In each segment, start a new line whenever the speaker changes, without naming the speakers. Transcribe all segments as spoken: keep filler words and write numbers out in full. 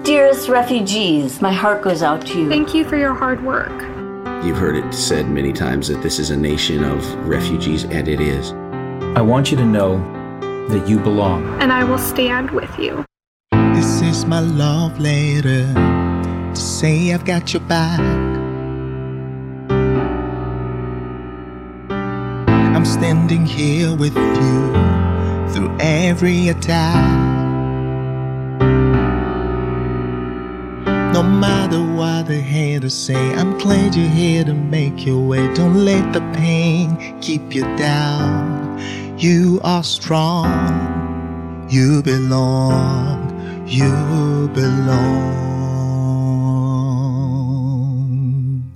Dearest refugees, my heart goes out to you.
Thank you for your hard work.
You've heard it said many times that this is a nation of refugees, and it is.
I want you to know that you belong.
And I will stand with you.
This is my love letter to say I've got your back. I'm standing here with you through every attack. No matter what the haters say, I'm glad you're here to make your way. Don't let the pain keep you down. You are strong. You belong. You belong.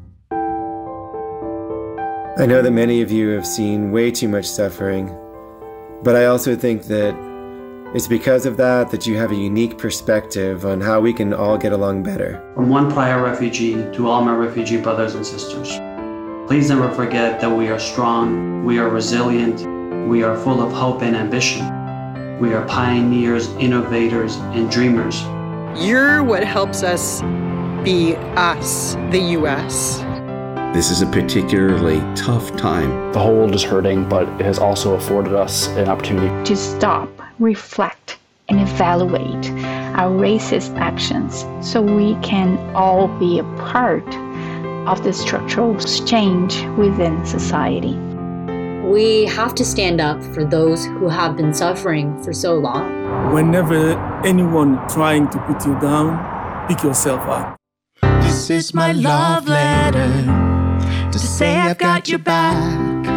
I know that many of you have seen way too much suffering, but I also think that it's because of that that you have a unique perspective on how we can all get along better.
From one Playa refugee to all my refugee brothers and sisters, please never forget that we are strong, we are resilient, we are full of hope and ambition. We are pioneers, innovators, and dreamers.
You're what helps us be us, the U S.
This is a particularly tough time.
The whole world is hurting, but it has also afforded us an opportunity
to stop, reflect, and evaluate our racist actions so we can all be a part of the structural change within society.
We have to stand up for those who have been suffering for so long.
Whenever anyone trying to put you down, pick yourself up.
This is my love letter to say I've got your back.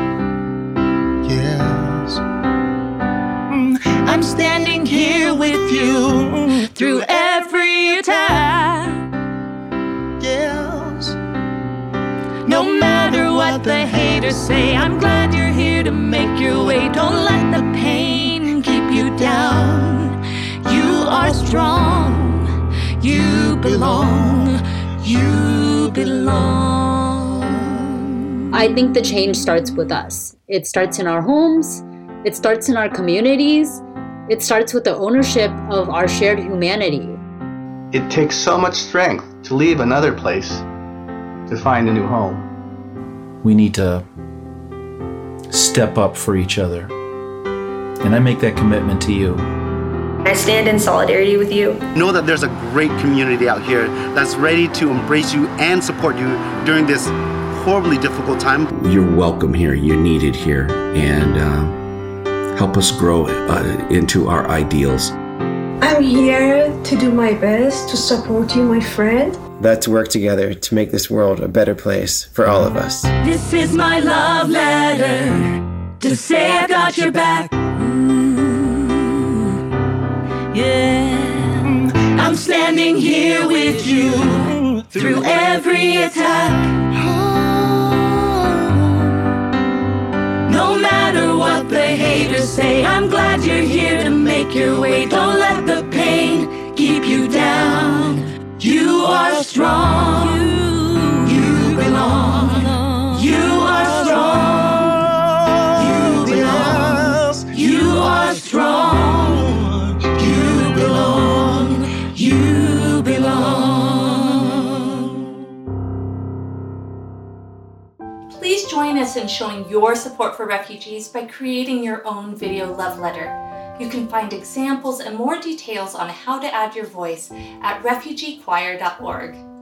Yes. I'm standing here with you through every attack. Yes. No matter what the haters say, I'm glad you're here to make your way. Don't let the pain keep you down. You are strong. You belong. You belong.
I think the change starts with us. It starts in our homes. It starts in our communities. It starts with the ownership of our shared humanity.
It takes so much strength to leave another place to find a new home.
We need to step up for each other. And I make that commitment to you.
I stand in solidarity with you.
Know that there's a great community out here that's ready to embrace you and support you during this horribly difficult time.
You're welcome here. You're needed here. And uh, help us grow uh, into our ideals.
I'm here to do my best to support you, my friend.
Let's work together to make this world a better place for all of us.
This is my love letter to say I got your back. Mm, yeah. I'm standing here with you through every attack. No matter what the haters say, I'm glad you're here to make your way. Don't let the pain keep you down. You are strong. You, you belong. You are strong. You belong. You are strong. You belong. You belong.
Please join us in showing your support for refugees by creating your own video love letter. You can find examples and more details on how to add your voice at refugee choir dot org.